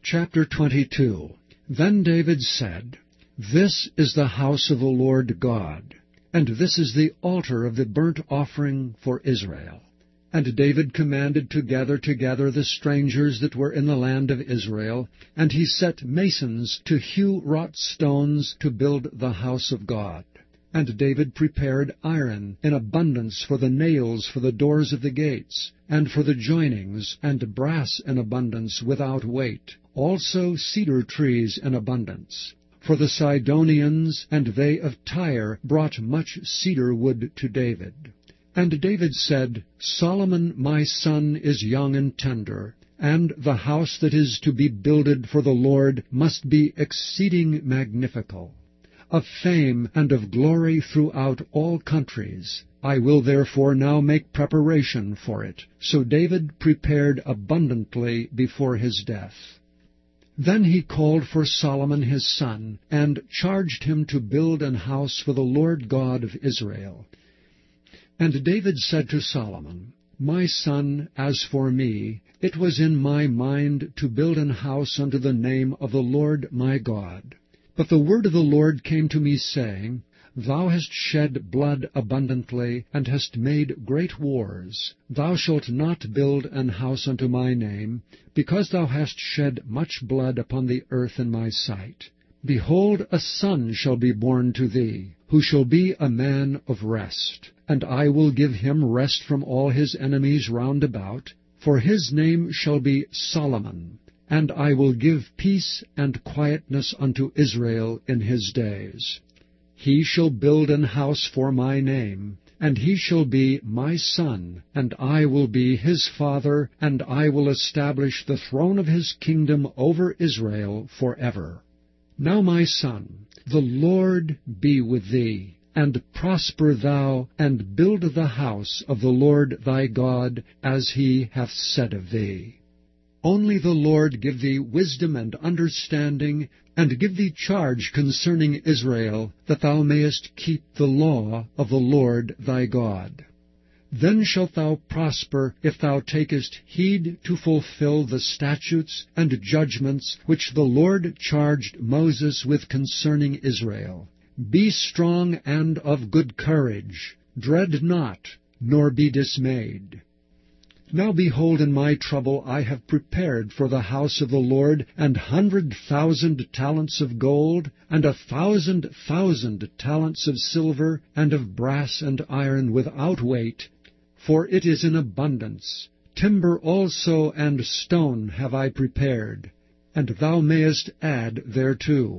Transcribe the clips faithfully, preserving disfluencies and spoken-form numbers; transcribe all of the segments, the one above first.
Chapter twenty-two. Then David said, This is the house of the Lord God, and this is the altar of the burnt offering for Israel. And David commanded to gather together the strangers that were in the land of Israel, and he set masons to hew wrought stones to build the house of God. And David prepared iron in abundance for the nails for the doors of the gates, and for the joinings, and brass in abundance without weight, also cedar trees in abundance. For the Sidonians and they of Tyre brought much cedar wood to David. And David said, Solomon my son is young and tender, and the house that is to be builded for the Lord must be exceeding magnifical, of fame and of glory throughout all countries. I will therefore now make preparation for it. So David prepared abundantly before his death. Then he called for Solomon his son, and charged him to build an house for the Lord God of Israel. And David said to Solomon, My son, as for me, it was in my mind to build an house unto the name of the Lord my God. But the word of the Lord came to me, saying, Thou hast shed blood abundantly, and hast made great wars. Thou shalt not build an house unto my name, because thou hast shed much blood upon the earth in my sight. Behold, a son shall be born to thee, who shall be a man of rest. And I will give him rest from all his enemies round about, for his name shall be Solomon. And I will give peace and quietness unto Israel in his days. He shall build an house for my name, and he shall be my son, and I will be his father, and I will establish the throne of his kingdom over Israel forever. Now, my son, the Lord be with thee, and prosper thou, and build the house of the Lord thy God, as he hath said of thee. Only the Lord give thee wisdom and understanding, and give thee charge concerning Israel, that thou mayest keep the law of the Lord thy God. Then shalt thou prosper, if thou takest heed to fulfill the statutes and judgments which the Lord charged Moses with concerning Israel. Be strong and of good courage. Dread not, nor be dismayed. Now behold, in my trouble I have prepared for the house of the Lord an hundred thousand talents of gold, and a thousand thousand talents of silver, and of brass and iron without weight, for it is in abundance. Timber also and stone have I prepared, and thou mayest add thereto.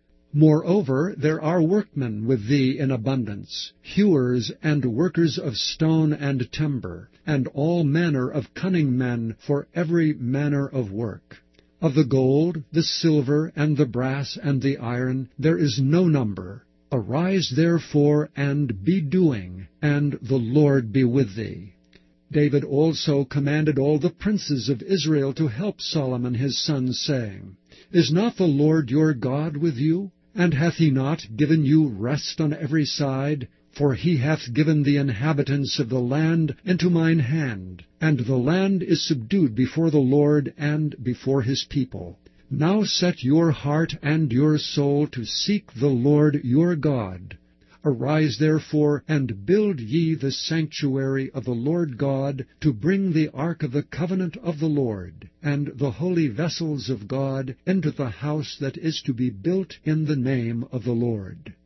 Moreover, there are workmen with thee in abundance, hewers and workers of stone and timber, and all manner of cunning men for every manner of work. Of the gold, the silver, and the brass, and the iron, there is no number. Arise therefore, and be doing, and the Lord be with thee. David also commanded all the princes of Israel to help Solomon his son, saying, Is not the Lord your God with you? And hath he not given you rest on every side? For he hath given the inhabitants of the land into mine hand, and the land is subdued before the Lord and before his people. Now set your heart and your soul to seek the Lord your God. Arise therefore, and build ye the sanctuary of the Lord God, to bring the ark of the covenant of the Lord, and the holy vessels of God, into the house that is to be built in the name of the Lord.